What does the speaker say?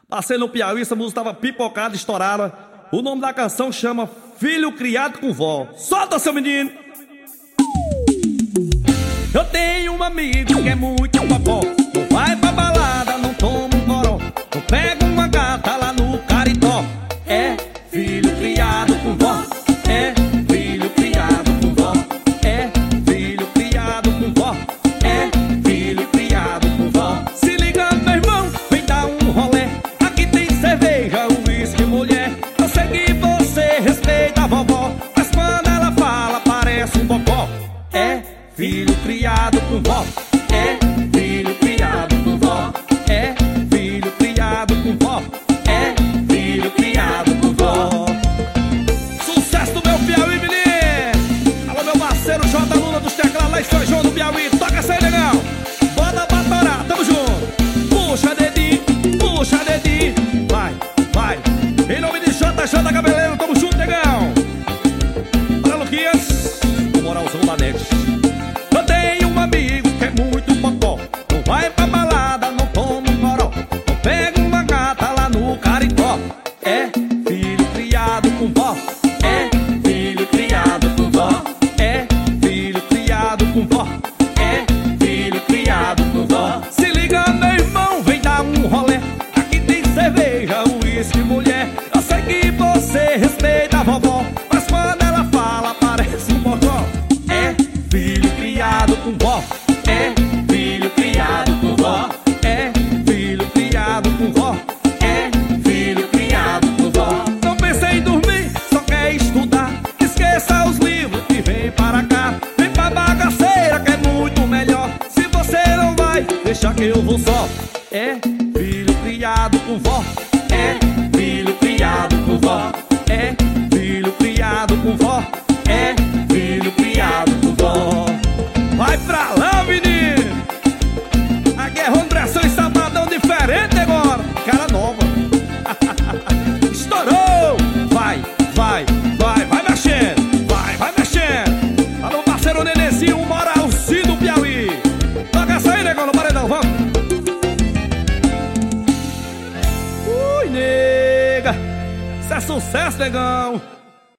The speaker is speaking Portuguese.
Passei no Piauí, essa música tava pipocada, estourada. O nome da canção chama Filho Criado com Vó. Solta, seu menino! Eu tenho um amigo que é muito popó. Não vai pra balada, não toma um goró. Não pega uma gata lá no Caritó. É filho criado com vó. É filho criado com vó. É filho criado com vó. É filho criado com vó. Se liga, meu irmão, vem dar um rolé. Aqui tem cerveja, uísque, mulher. Eu sei que você respeita a vovó, mas quando ela fala parece um bobó. É filho criado com vó. É filho criado com vó. É filho criado com vó. É filho criado com vó. Sucesso do meu Piauí, menino! Alô, meu parceiro J. Lula dos teclados lá em São João do Piauí. Toca essa aí, legal! Bota pra torar, tamo junto! Puxa dedinho, puxa dedinho. Vai, vai. Em nome de JJ Cabeleiro, tamo junto, negão! Para Luquias, o moralzão da Nex. Eu tenho um amigo que é muito popó. Não vai pra balada, não toma um goró. Não pega uma gata lá no Caritó. É filho criado com vó. É filho criado com vó. É filho criado com vó. É filho criado com vó. Se liga, meu irmão, vem dar um rolé. Aqui tem cerveja, uísque, mulher. Eu sei que você respeita a vovó, mas quando ela fala parece um bocó. É filho criado com vó. É filho criado com vó. É filho criado com vó. É filho criado com vó. Não pensa em dormir, só quer estudar. Esqueça os livros e vem para cá. Vem pra bagaceira que é muito melhor. Se você não vai, deixa que eu vou só. É filho criado com vó. É filho criado com vó. É filho criado com vó. É filho criado com vó. Vai pra lá, menino! Aqui é pressão e sabadão diferente agora. Cara nova. Estourou! Vai, vai, vai, vai mexendo. Vai, vai mexendo. Alô, parceiro Nenezinho, o moralzinho do Piauí. Toca essa aí, negão, no paredão, vamos. Ui, nega. Isso é sucesso, negão.